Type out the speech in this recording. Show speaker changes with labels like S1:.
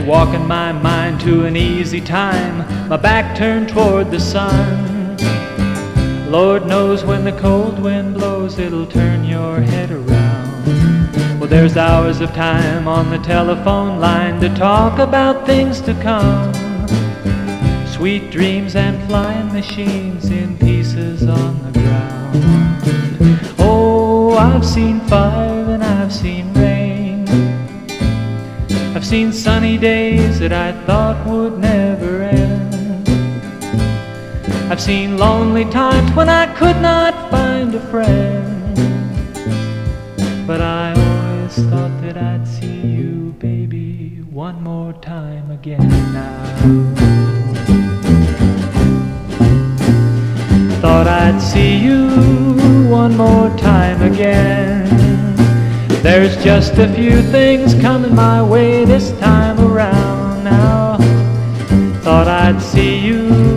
S1: walking my mind to an easy time, my back turned toward the sun. Lord knows when the cold wind blows, it'll turn your head around. Well, there's hours of time on the telephone line to talk about things to come. Sweet dreams and flying machines in pieces on the ground. Oh, I've seen fire and I've seen rain. I've seen sunny days that I thought would never end. I've seen lonely times when I could not find a friend. But I always thought that I'd see you, baby, one more time again now. Thought I'd see you one more time again. There's just a few things coming my way this time around now. Thought I'd see you